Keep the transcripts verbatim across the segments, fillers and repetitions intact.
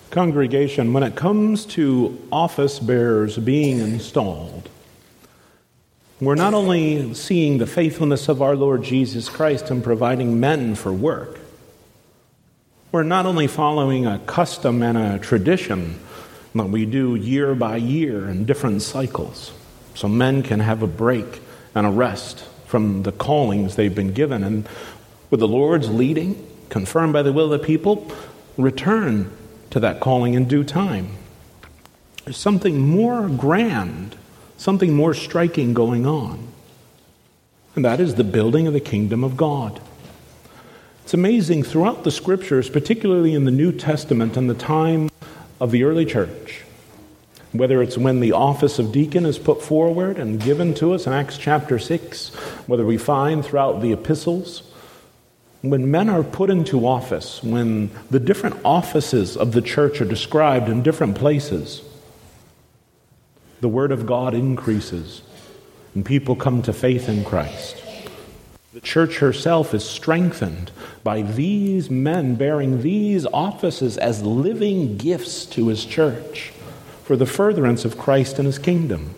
Congregation, when it comes to office bearers being installed, we're not only seeing the faithfulness of our Lord Jesus Christ in providing men for work, we're not only following a custom and a tradition that we do year by year in different cycles, so men can have a break and a rest from the callings they've been given, and with the Lord's leading, confirmed by the will of the people, return to that calling in due time. There's something more grand, something more striking going on, and that is the building of the kingdom of God. It's amazing throughout the scriptures, particularly in the New Testament and the time of the early church, whether it's when the office of deacon is put forward and given to us in Acts chapter six, whether we find throughout the epistles, when men are put into office, when the different offices of the church are described in different places, the word of God increases and people come to faith in Christ. The church herself is strengthened by these men bearing these offices as living gifts to his church for the furtherance of Christ and his kingdom.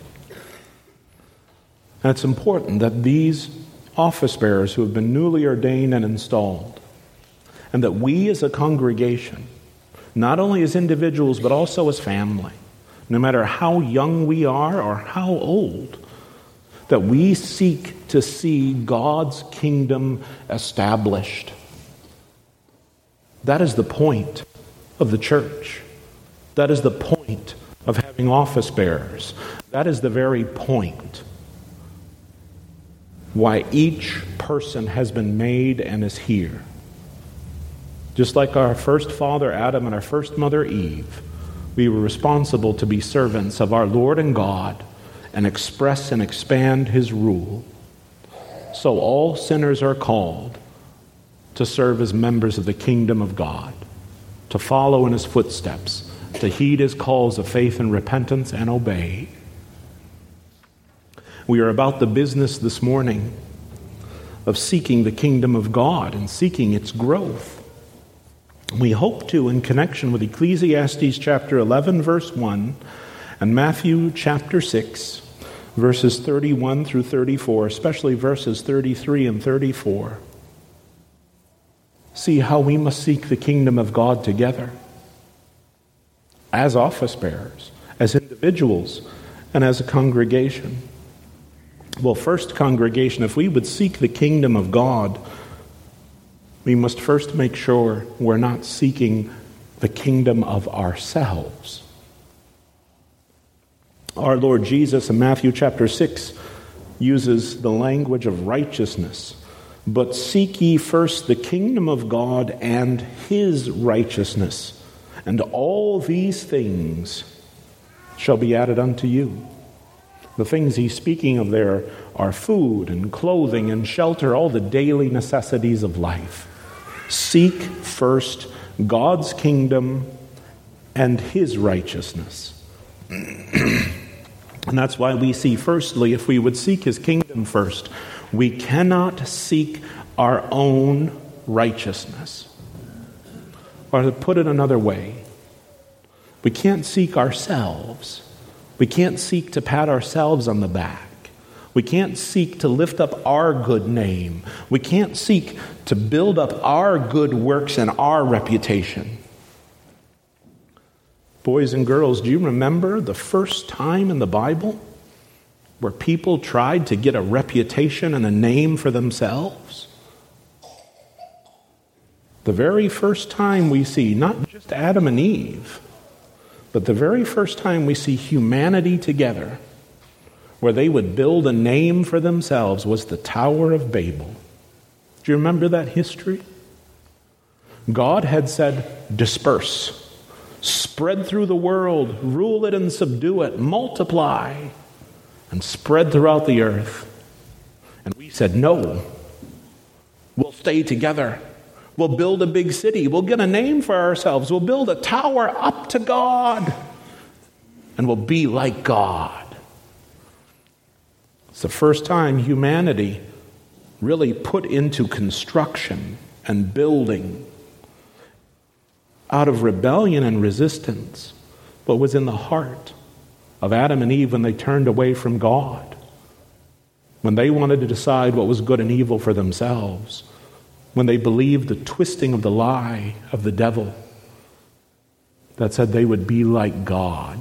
And it's important that these office bearers who have been newly ordained and installed, and that we as a congregation, not only as individuals but also as family, no matter how young we are or how old, that we seek to see God's kingdom established. That is the point of the church. That is the point of having office bearers. That is the very point why each person has been made and is here. Just like our first father Adam and our first mother Eve, we were responsible to be servants of our Lord and God and express and expand his rule. So all sinners are called to serve as members of the kingdom of God, to follow in his footsteps, to heed his calls of faith and repentance and obey. We are about the business this morning of seeking the kingdom of God and seeking its growth. We hope to, in connection with Ecclesiastes chapter eleven, verse one, and Matthew chapter six, verses thirty-one through thirty-four, especially verses thirty-three and thirty-four, see how we must seek the kingdom of God together as office bearers, as individuals, and as a congregation. Well, first, congregation, if we would seek the kingdom of God, we must first make sure we're not seeking the kingdom of ourselves. Our Lord Jesus in Matthew chapter six uses the language of righteousness. But seek ye first the kingdom of God and his righteousness, and all these things shall be added unto you. The things he's speaking of there are food and clothing and shelter, all the daily necessities of life. Seek first God's kingdom and his righteousness. And that's why we see, firstly, if we would seek his kingdom first, we cannot seek our own righteousness. Or to put it another way, we can't seek ourselves. We can't seek to pat ourselves on the back. We can't seek to lift up our good name. We can't seek to build up our good works and our reputation. Boys and girls, do you remember the first time in the Bible where people tried to get a reputation and a name for themselves? The very first time we see, not just Adam and Eve, but the very first time we see humanity together, where they would build a name for themselves, was the Tower of Babel. Do you remember that history? God had said, disperse, spread through the world, rule it and subdue it, multiply, and spread throughout the earth. And we said, no, we'll stay together. We'll build a big city. We'll get a name for ourselves. We'll build a tower up to God. And we'll be like God. It's the first time humanity really put into construction and building out of rebellion and resistance, what was in the heart of Adam and Eve when they turned away from God, when they wanted to decide what was good and evil for themselves, when they believed the twisting of the lie of the devil that said they would be like God.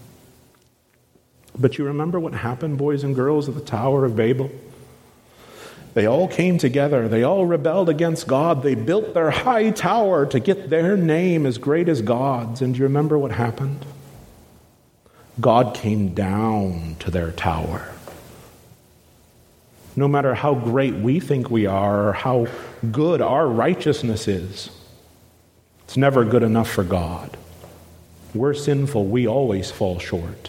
But you remember what happened, boys and girls, at the Tower of Babel? They all came together. They all rebelled against God. They built their high tower to get their name as great as God's. And do you remember what happened? God came down to their tower. No matter how great we think we are or how good our righteousness is, it's never good enough for God. We're sinful. We always fall short.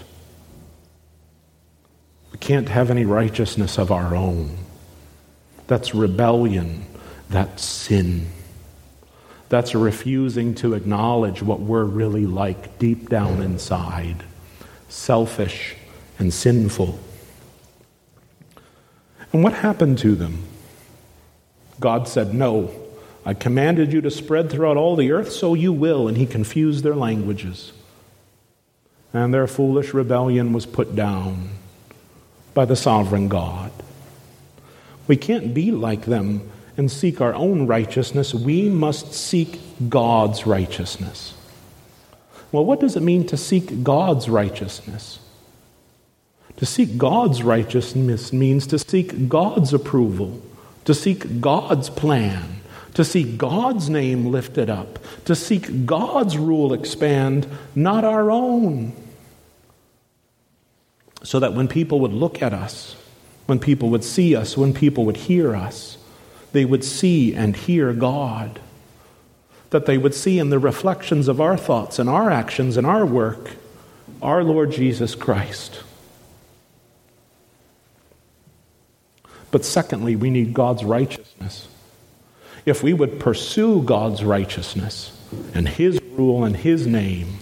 We can't have any righteousness of our own. That's rebellion. That's sin. That's refusing to acknowledge what we're really like deep down inside. Selfish and sinful. And what happened to them? God said, no, I commanded you to spread throughout all the earth, so you will. And he confused their languages. And their foolish rebellion was put down by the sovereign God. We can't be like them and seek our own righteousness. We must seek God's righteousness. Well, what does it mean to seek God's righteousness? To seek God's righteousness means to seek God's approval, to seek God's plan, to see God's name lifted up, to seek God's rule expand, not our own. So that when people would look at us, when people would see us, when people would hear us, they would see and hear God. That they would see in the reflections of our thoughts and our actions and our work, our Lord Jesus Christ. But secondly, we need God's righteousness. If we would pursue God's righteousness and His rule and His name,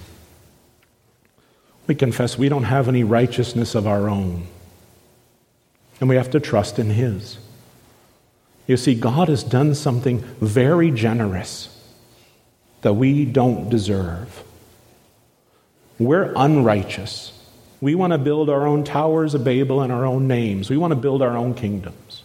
we confess we don't have any righteousness of our own. And we have to trust in His. You see, God has done something very generous that we don't deserve. We're unrighteous. We want to build our own towers of Babel and our own names. We want to build our own kingdoms.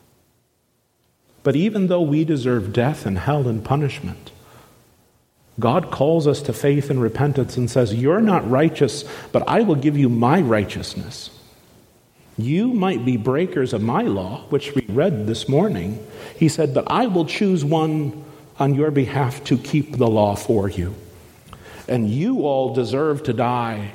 But even though we deserve death and hell and punishment, God calls us to faith and repentance and says, you're not righteous, but I will give you my righteousness. You might be breakers of my law, which we read this morning. He said, but I will choose one on your behalf to keep the law for you. And you all deserve to die.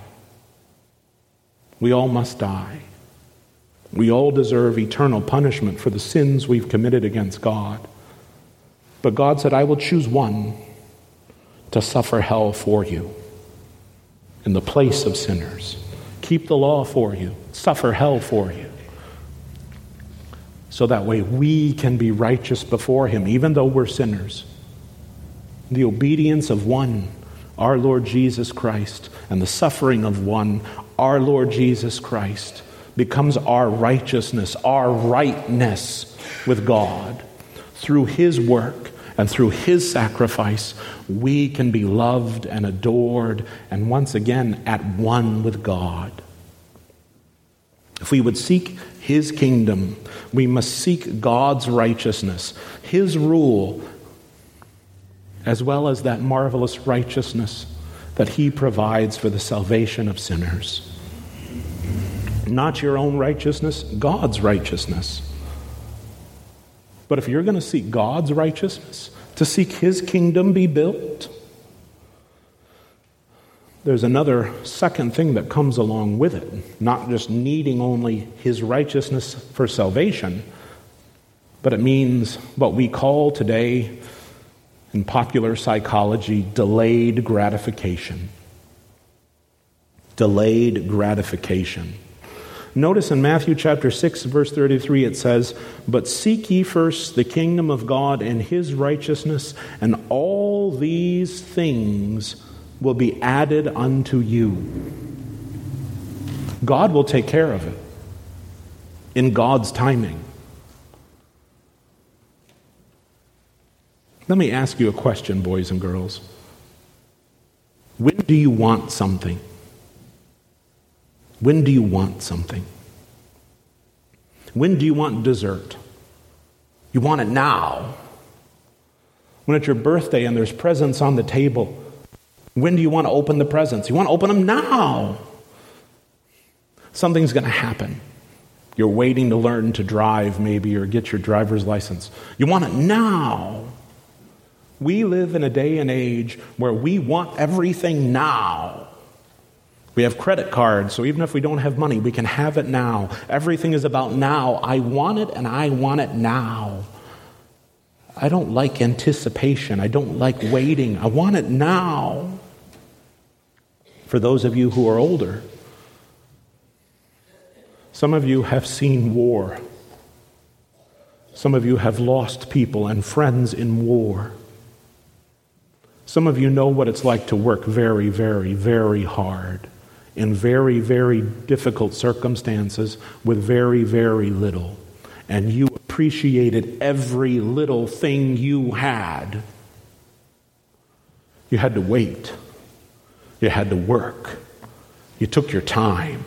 We all must die. We all deserve eternal punishment for the sins we've committed against God. But God said, I will choose one to suffer hell for you in the place of sinners. Keep the law for you. Suffer hell for you. So that way we can be righteous before Him, even though we're sinners. The obedience of one, our Lord Jesus Christ, and the suffering of one, our Lord Jesus Christ, becomes our righteousness, our rightness with God. Through His work and through His sacrifice, we can be loved and adored and once again at one with God. If we would seek His kingdom, we must seek God's righteousness, His rule, as well as that marvelous righteousness that He provides for the salvation of sinners. Not your own righteousness, God's righteousness. But if you're going to seek God's righteousness, to seek His kingdom be built, there's another second thing that comes along with it. Not just needing only His righteousness for salvation, but it means what we call today in popular psychology, delayed gratification. Delayed gratification. Notice in Matthew chapter six, verse thirty-three, it says, but seek ye first the kingdom of God and His righteousness, and all these things will be added unto you. God will take care of it in God's timing. Let me ask you a question, boys and girls. When do you want something? When do you want something? When do you want dessert? You want it now. When it's your birthday and there's presents on the table, when do you want to open the presents? You want to open them now. Something's going to happen. You're waiting to learn to drive maybe or get your driver's license. You want it now. We live in a day and age where we want everything now. We have credit cards, so even if we don't have money, we can have it now. Everything is about now. I want it and I want it now. I don't like anticipation. I don't like waiting. I want it now. For those of you who are older, some of you have seen war. Some of you have lost people and friends in war. Some of you know what it's like to work very, very, very hard in very, very difficult circumstances with very, very little. And you appreciated every little thing you had. You had to wait. You had to work. You took your time.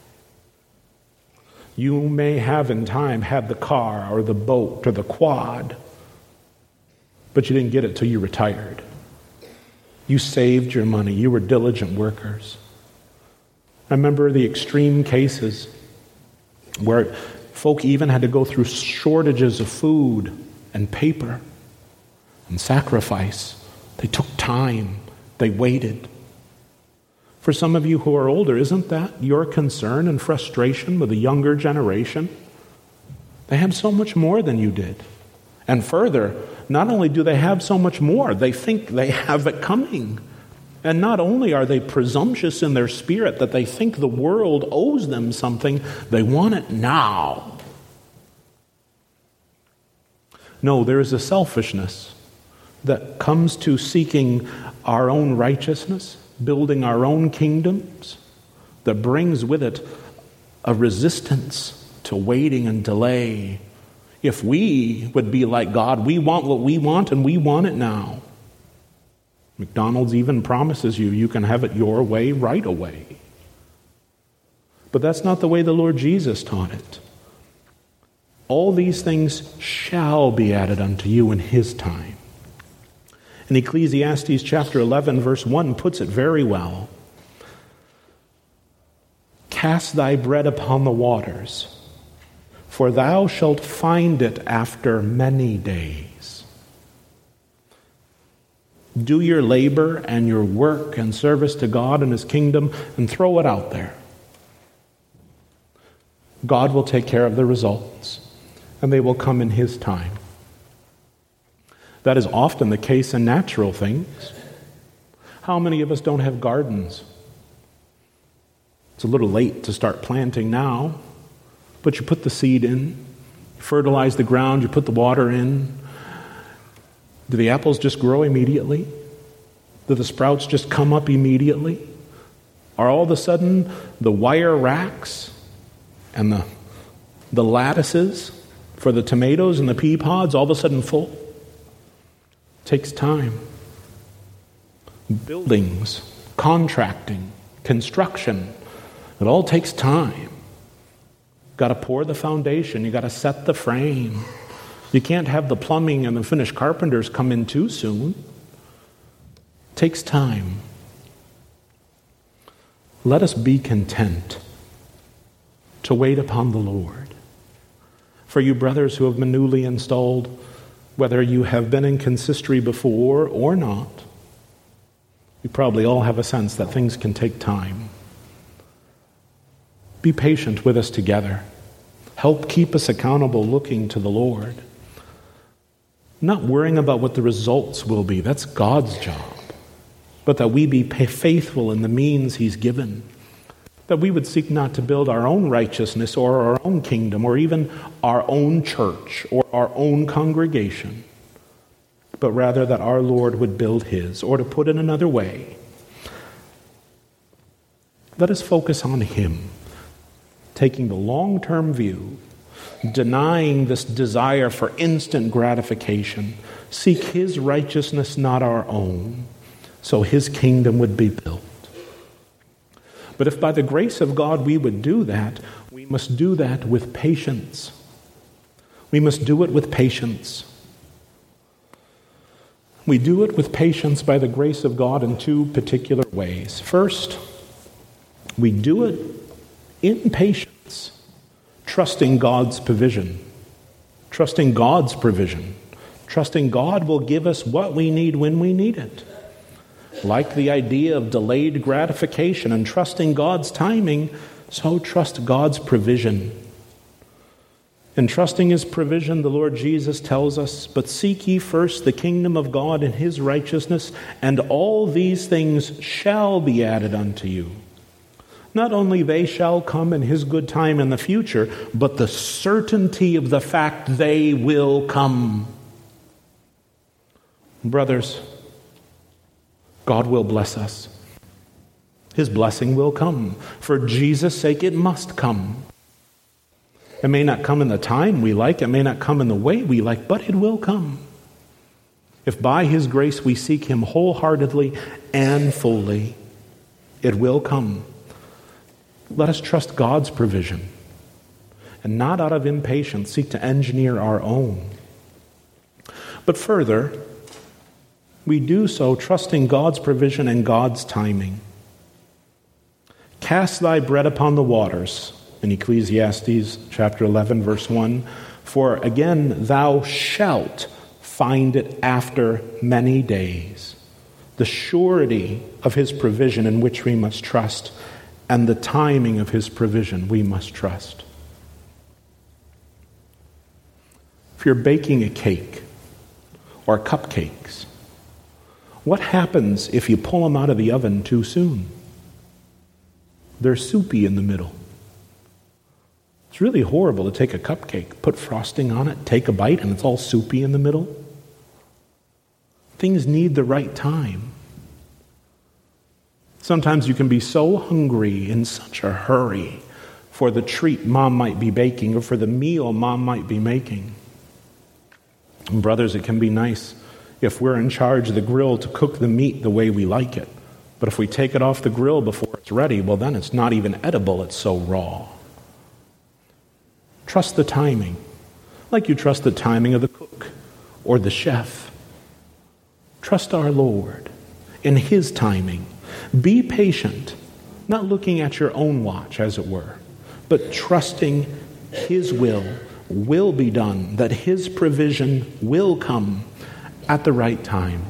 You may have in time had the car or the boat or the quad, but you didn't get it till you retired. You saved your money. You were diligent workers. I remember the extreme cases where folk even had to go through shortages of food and paper and sacrifice. They took time. They waited. For some of you who are older, isn't that your concern and frustration with the younger generation? They have so much more than you did. And further, not only do they have so much more, they think they have it coming. And not only are they presumptuous in their spirit that they think the world owes them something, they want it now. No, there is a selfishness that comes to seeking our own righteousness, building our own kingdoms, that brings with it a resistance to waiting and delay. If we would be like God, we want what we want and we want it now. McDonald's even promises you you can have it your way right away. But that's not the way the Lord Jesus taught it. All these things shall be added unto you in His time. And Ecclesiastes chapter eleven verse one puts it very well. Cast thy bread upon the waters, for thou shalt find it after many days. Do your labor and your work and service to God and His kingdom and throw it out there. God will take care of the results, and they will come in His time. That is often the case in natural things. How many of us don't have gardens? It's a little late to start planting now, but you put the seed in, you fertilize the ground, you put the water in. Do the apples just grow immediately? Do the sprouts just come up immediately? Are all of a sudden the wire racks and the, the lattices for the tomatoes and the pea pods all of a sudden full? It takes time. Buildings, contracting, construction, it all takes time. Got to pour the foundation. You got to set the frame. You can't have the plumbing and the finished carpenters come in too soon. It takes time. Let us be content to wait upon the Lord. For you brothers who have been newly installed, whether you have been in consistory before or not, you probably all have a sense that things can take time. Be patient with us together. Help keep us accountable looking to the Lord. Not worrying about what the results will be. That's God's job. But that we be faithful in the means He's given. That we would seek not to build our own righteousness or our own kingdom or even our own church or our own congregation. But rather that our Lord would build His. Or to put it another way, let us focus on Him. Taking the long-term view, denying this desire for instant gratification, seek His righteousness, not our own. so his kingdom would be built. But if by the grace of God we would do that, we must do that with patience. We must do it with patience. We do it with patience by the grace of God in two particular ways. First, we do it in patience, trusting God's provision. Trusting God's provision. Trusting God will give us what we need when we need it. Like the idea of delayed gratification and trusting God's timing, so trust God's provision. In trusting his provision, the Lord Jesus tells us, "But seek ye first the kingdom of God and his righteousness, and all these things shall be added unto you." Not only they shall come in his good time in the future, but the certainty of the fact they will come. Brothers, God will bless us. His blessing will come. For Jesus' sake, it must come. It may not come in the time we like, it may not come in the way we like, but it will come. If by his grace we seek him wholeheartedly and fully, it will come. Let us trust God's provision and not out of impatience seek to engineer our own. But further, we do so trusting God's provision and God's timing. Cast thy bread upon the waters, in Ecclesiastes chapter eleven, verse one, for again thou shalt find it after many days. The surety of his provision in which we must trust, and the timing of his provision we must trust. If you're baking a cake or cupcakes, what happens if you pull them out of the oven too soon? They're soupy in the middle. It's really horrible to take a cupcake, put frosting on it, take a bite, and it's all soupy in the middle. Things need the right time. Sometimes you can be so hungry, in such a hurry for the treat mom might be baking or for the meal mom might be making. And brothers, it can be nice if we're in charge of the grill to cook the meat the way we like it. But if we take it off the grill before it's ready, well then it's not even edible, it's so raw. Trust the timing, like you trust the timing of the cook or the chef. Trust our Lord in his timing. Be patient, not looking at your own watch, as it were, but trusting his will will be done, that his provision will come at the right time.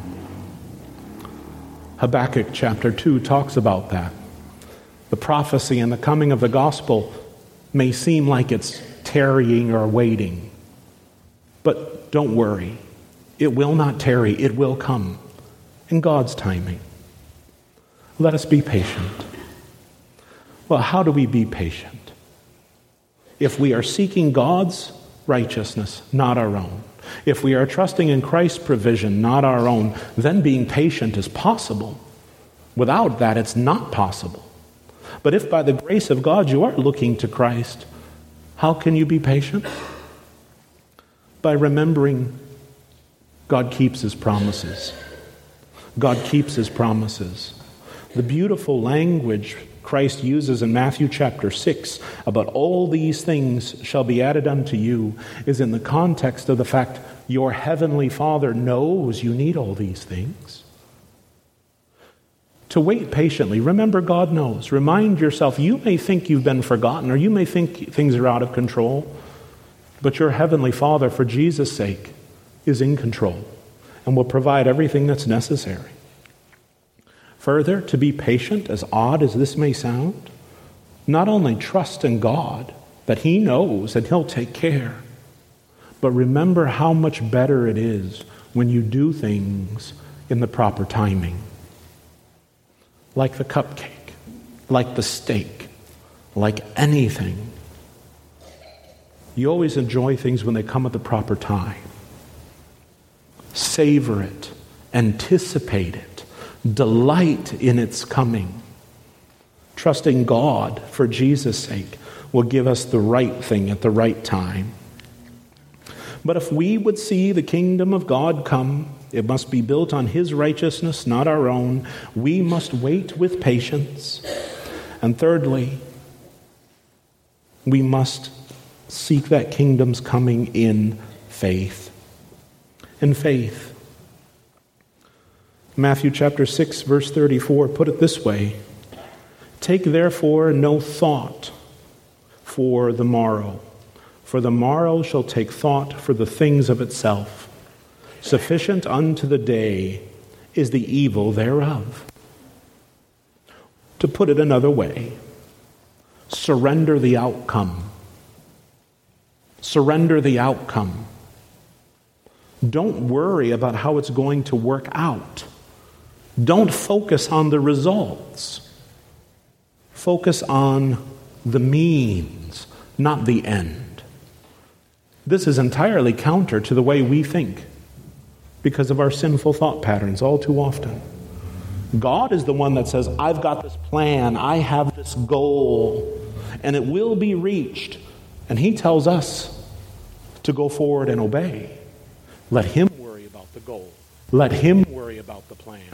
Habakkuk chapter two talks about that. The prophecy and the coming of the gospel may seem like it's tarrying or waiting, but don't worry. It will not tarry. It will come in God's timing. Let us be patient. Well, how do we be patient? If we are seeking God's righteousness, not our own. If we are trusting in Christ's provision, not our own, then being patient is possible. Without that, it's not possible. But if by the grace of God you are looking to Christ, how can you be patient? By remembering God keeps his promises. God keeps his promises. The beautiful language Christ uses in Matthew chapter six about all these things shall be added unto you is in the context of the fact your heavenly Father knows you need all these things. To wait patiently, remember God knows. Remind yourself, you may think you've been forgotten or you may think things are out of control, but your heavenly Father, for Jesus' sake, is in control and will provide everything that's necessary. Further, to be patient, as odd as this may sound, not only trust in God that he knows and he'll take care, but remember how much better it is when you do things in the proper timing. Like the cupcake, like the steak, like anything. You always enjoy things when they come at the proper time. Savor it, anticipate it. Delight in its coming. Trusting God for Jesus' sake will give us the right thing at the right time. But if we would see the kingdom of God come, it must be built on his righteousness, not our own. We must wait with patience. And thirdly, we must seek that kingdom's coming in faith. In faith. Matthew chapter six, verse thirty-four, put it this way. Take therefore no thought for the morrow, for the morrow shall take thought for the things of itself. Sufficient unto the day is the evil thereof. To put it another way, surrender the outcome. Surrender the outcome. Don't worry about how it's going to work out. Don't focus on the results. Focus on the means, not the end. This is entirely counter to the way we think because of our sinful thought patterns all too often. God is the one that says, I've got this plan, I have this goal, and it will be reached. And he tells us to go forward and obey. Let him worry about the goal. Let him worry about the plan.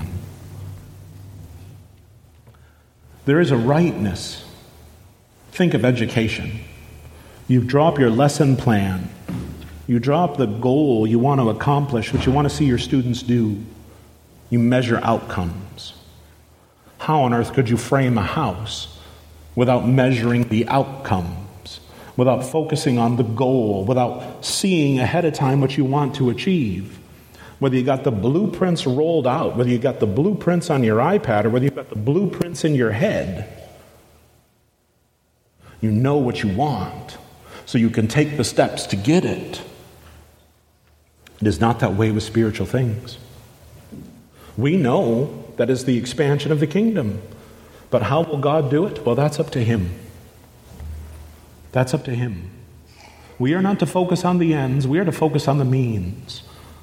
There is a rightness. Think of education. You drop your lesson plan. You drop the goal you want to accomplish, what you want to see your students do. You measure outcomes. How on earth could you frame a house without measuring the outcomes, without focusing on the goal, without seeing ahead of time what you want to achieve? Whether you got the blueprints rolled out, whether you got the blueprints on your iPad, or whether you got the blueprints in your head, you know what you want, so you can take the steps to get it. It is not that way with spiritual things. We know that is the expansion of the kingdom. But how will God do it? Well, that's up to him. That's up to him. We are not to focus on the ends. We are to focus on the means.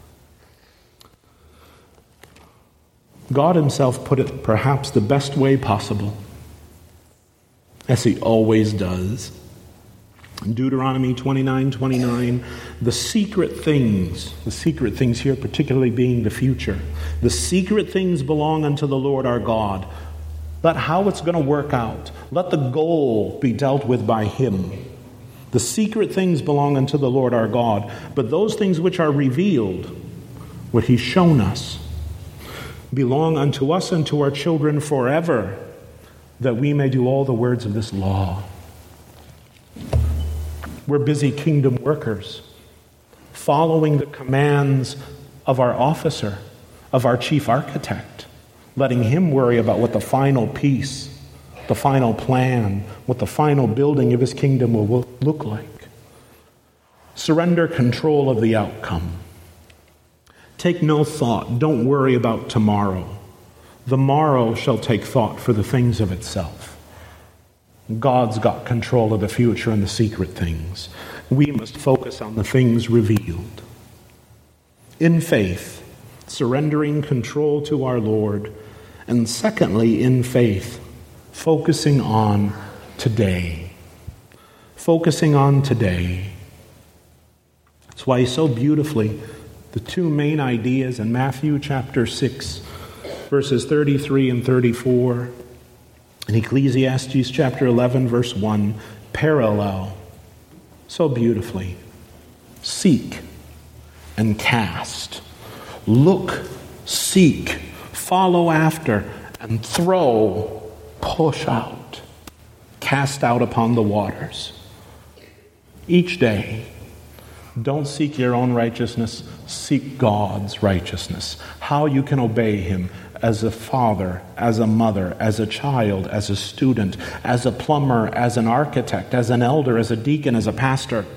God himself put it perhaps the best way possible, as he always does. In Deuteronomy twenty-nine twenty-nine, the secret things, the secret things here particularly being the future, the secret things belong unto the Lord our God. Let how it's going to work out, let the goal be dealt with by him. The secret things belong unto the Lord our God, but those things which are revealed, what he's shown us, belong unto us and to our children forever, that we may do all the words of this law. We're busy kingdom workers, following the commands of our officer, of our chief architect, letting him worry about what the final piece, the final plan, what the final building of his kingdom will look like. Surrender control of the outcome. Take no thought. Don't worry about tomorrow. The morrow shall take thought for the things of itself. God's got control of the future and the secret things. We must focus on the things revealed. In faith, surrendering control to our Lord. And secondly, in faith, focusing on today. Focusing on today. That's why so beautifully, the two main ideas in Matthew chapter six, verses thirty-three and thirty-four, and Ecclesiastes chapter eleven, verse one, parallel so beautifully. Seek and cast. Look, seek, follow after, and throw, push out, cast out upon the waters. Each day, don't seek your own righteousness, seek God's righteousness. How you can obey him as a father, as a mother, as a child, as a student, as a plumber, as an architect, as an elder, as a deacon, as a pastor.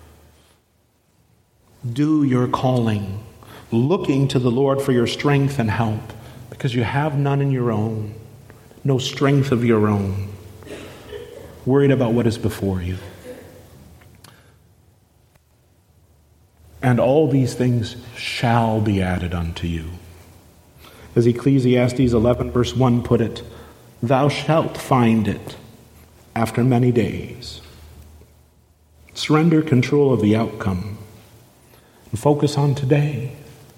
Do your calling, looking to the Lord for your strength and help, because you have none in your own, no strength of your own, worried about what is before you. And all these things shall be added unto you. As Ecclesiastes eleven verse one put it, thou shalt find it after many days. Surrender control of the outcome. And focus on today.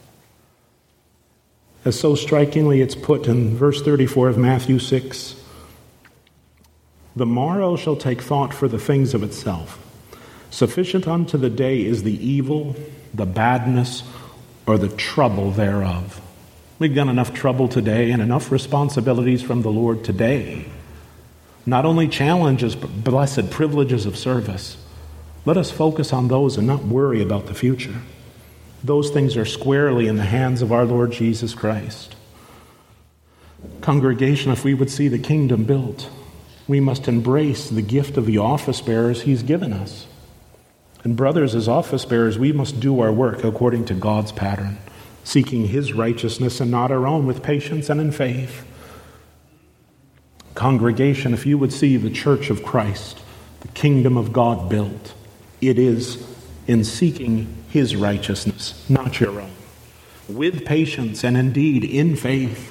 As so strikingly it's put in verse thirty-four of Matthew six, the morrow shall take thought for the things of itself. Sufficient unto the day is the evil, the badness, or the trouble thereof. We've got enough trouble today and enough responsibilities from the Lord today. Not only challenges, but blessed privileges of service. Let us focus on those and not worry about the future. Those things are squarely in the hands of our Lord Jesus Christ. Congregation, if we would see the kingdom built, we must embrace the gift of the office bearers he's given us. And brothers, as office bearers, we must do our work according to God's pattern, seeking his righteousness and not our own, with patience and in faith. Congregation, if you would see the church of Christ, the kingdom of God built, it is in seeking his righteousness, not your own, with patience and indeed in faith.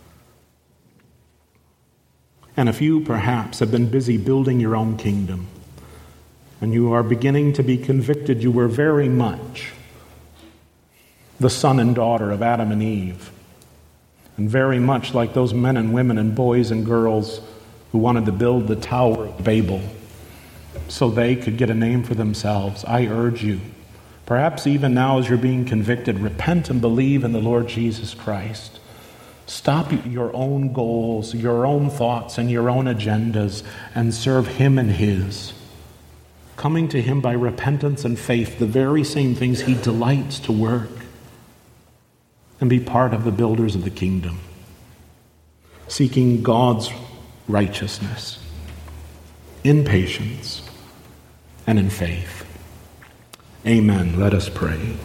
And if you perhaps have been busy building your own kingdom, and you are beginning to be convicted you were very much the son and daughter of Adam and Eve, and very much like those men and women and boys and girls who wanted to build the Tower of Babel so they could get a name for themselves, I urge you, perhaps even now as you're being convicted, repent and believe in the Lord Jesus Christ. Stop your own goals, your own thoughts, and your own agendas, and serve him and his. Coming to him by repentance and faith, the very same things he delights to work, and be part of the builders of the kingdom, seeking God's righteousness in patience and in faith. Amen. Let us pray.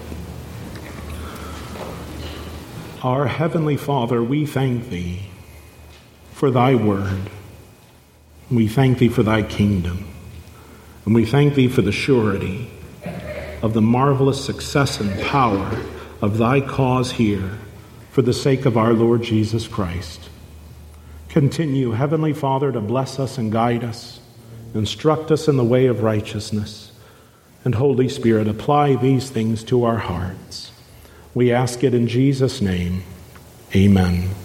Our Heavenly Father, we thank thee for thy word. We thank thee for thy kingdom. And we thank thee for the surety of the marvelous success and power of thy cause here for the sake of our Lord Jesus Christ. Continue, Heavenly Father, to bless us and guide us, instruct us in the way of righteousness, and Holy Spirit, apply these things to our hearts. We ask it in Jesus' name. Amen.